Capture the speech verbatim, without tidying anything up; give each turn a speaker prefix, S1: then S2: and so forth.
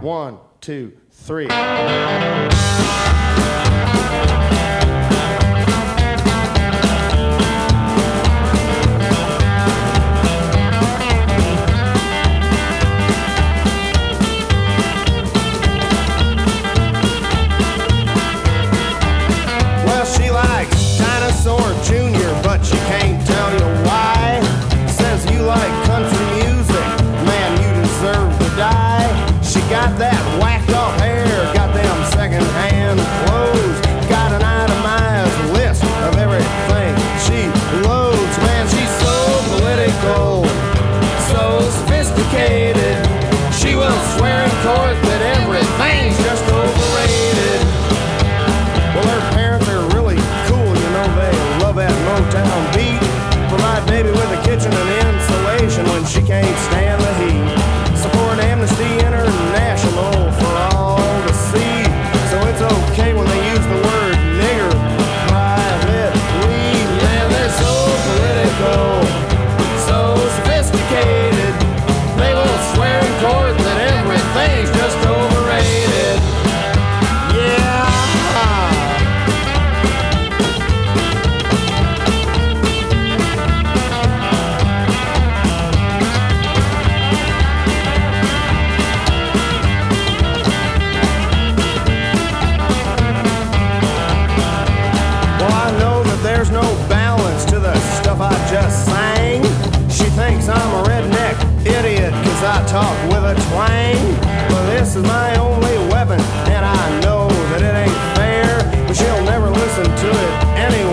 S1: One, two, three. Well, she likes Dinosaur Junior, but she can't tell you why. Says you like country music, man, you deserve to die. She got that whacked off hair, got them second-hand clothes, got an itemized list of everything she loads. Man, she's so political, so sophisticated. She will swear in court that everything's just overrated. Well, her parents are really cool, you know, they love that Motown beat. Provide baby with a kitchen and insulation when she can't stand the heat. Support Amnesty International for all to see. So it's okay when they use the word nigger privately. Man, they're so political, so sophisticated. They will swear in court that everything's just overrated. Yeah. There's no balance to the stuff I just sang. She thinks I'm a redneck idiot cause I talk with a twang. But this is my only weapon and I know that it ain't fair, but she'll never listen to it anyway.